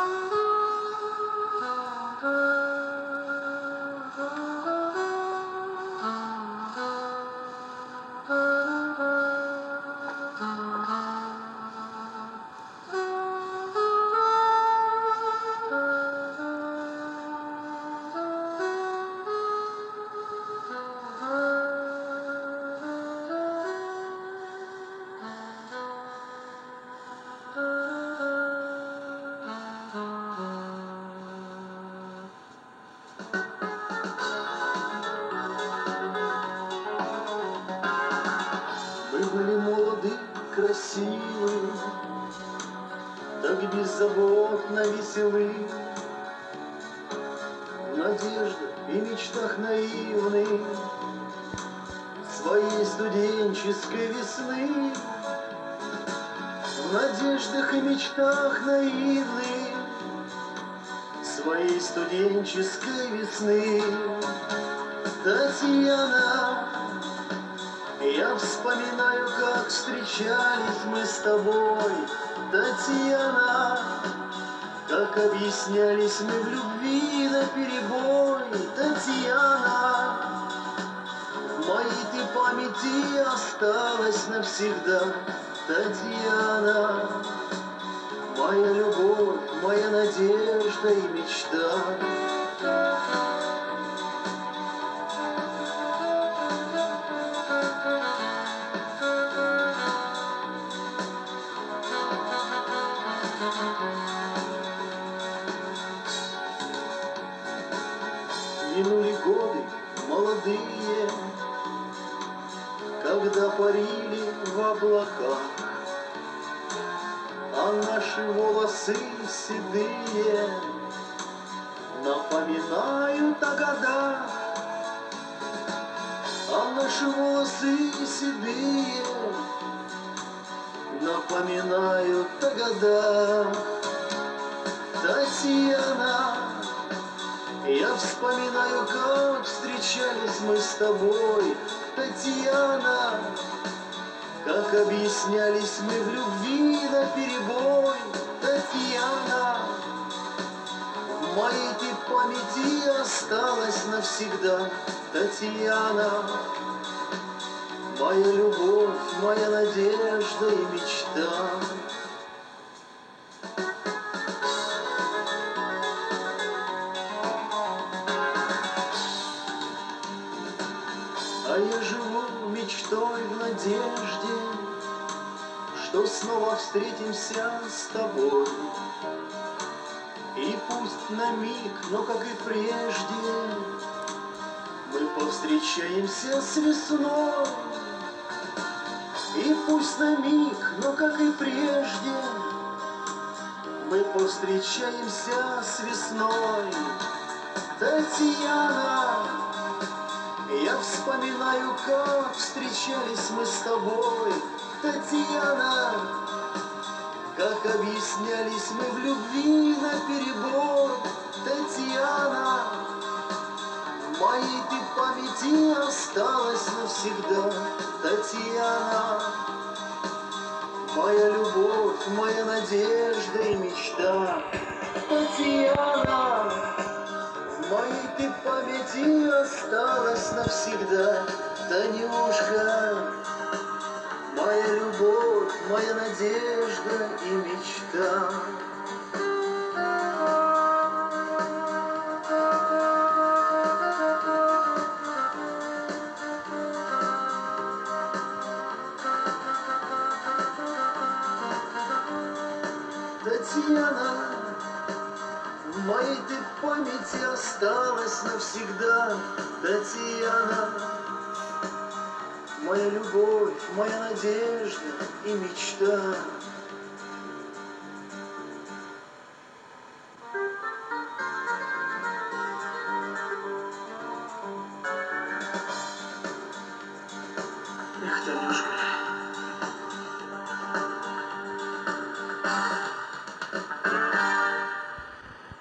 Мы были молоды, красивы, так беззаботно веселы, в надеждах и мечтах наивных своей студенческой весны. В надеждах и мечтах наивных своей студенческой весны. Татьяна, я вспоминаю, как встречались мы с тобой. Татьяна, как объяснялись мы в любви наперебой. Татьяна, в моей ты памяти осталась навсегда. Татьяна, моя любовь, моя надежда и мечта. Минули годы молодые, когда парили в облаках, а наши волосы седые напоминают о годах. А наши волосы седые напоминают о годах. Татьяна, я вспоминаю, как встречались мы с тобой. Татьяна, как объяснялись мы в любви наперебой. Татьяна, в моей ты памяти осталась навсегда. Татьяна, моя любовь, моя надежда и мечта. А я живу мечтой в надежде, что снова встретимся с тобой. И пусть на миг, но как и прежде, мы повстречаемся с весной. И пусть на миг, но как и прежде, мы повстречаемся с весной. Татьяна, я вспоминаю, как встречались мы с тобой. Татьяна, как объяснялись мы в любви наперебой. Татьяна, в моей ты памяти осталась навсегда. Татьяна, моя любовь, моя надежда и мечта. Татьяна, в моей ты памяти осталась навсегда. Танюшка, моя любовь, моя надежда и мечта. Татьяна, в моей ты памяти осталась навсегда. Татьяна, моя любовь, моя надежда и мечта. Эх, Танюшка.